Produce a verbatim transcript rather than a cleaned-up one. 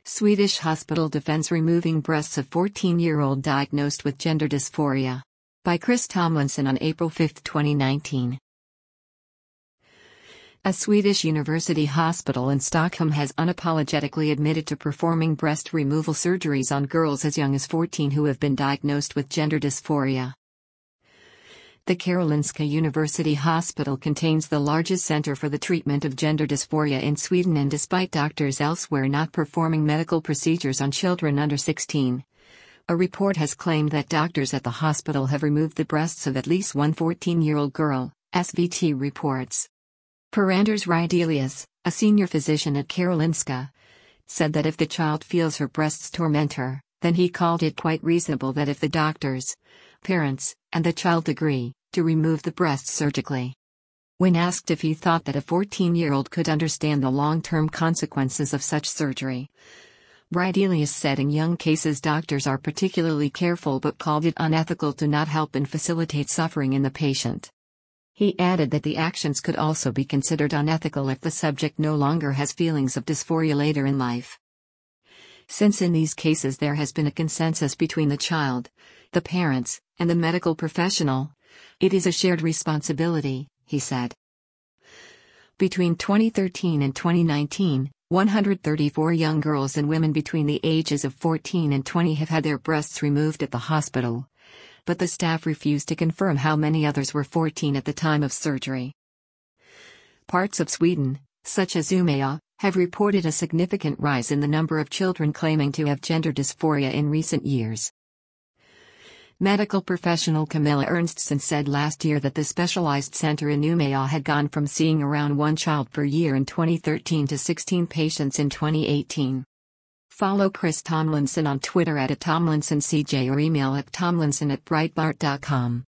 Swedish hospital defends removing breasts of fourteen-year-old diagnosed with gender dysphoria. By Chris Tomlinson on April fifth, twenty nineteen. A Swedish university hospital in Stockholm has unapologetically admitted to performing breast removal surgeries on girls as young as fourteen who have been diagnosed with gender dysphoria. The Karolinska University Hospital contains the largest center for the treatment of gender dysphoria in Sweden, and despite doctors elsewhere not performing medical procedures on children under sixteen, a report has claimed that doctors at the hospital have removed the breasts of at least one fourteen-year-old girl, S V T reports. Per Anders Rydelius, a senior physician at Karolinska, said that if the child feels her breasts torment her, then he called it quite reasonable that if the doctors, parents, and the child agree, to remove the breasts surgically. When asked if he thought that a fourteen-year-old could understand the long-term consequences of such surgery, Rydelius said in young cases doctors are particularly careful but called it unethical to not help and facilitate suffering in the patient. He added that the actions could also be considered unethical if the subject no longer has feelings of dysphoria later in life. Since in these cases there has been a consensus between the child, the parents, and the medical professional, it is a shared responsibility, he said. Between twenty thirteen and twenty nineteen, one hundred thirty-four young girls and women between the ages of fourteen and twenty have had their breasts removed at the hospital, but the staff refused to confirm how many others were fourteen at the time of surgery. Parts of Sweden, such as Umeå, have reported a significant rise in the number of children claiming to have gender dysphoria in recent years. Medical professional Camilla Ernstson said last year that the specialized center in Umeå had gone from seeing around one child per year in twenty thirteen to sixteen patients in twenty eighteen. Follow Chris Tomlinson on Twitter at Tomlinson C J or email at tomlinson at breitbart dot com.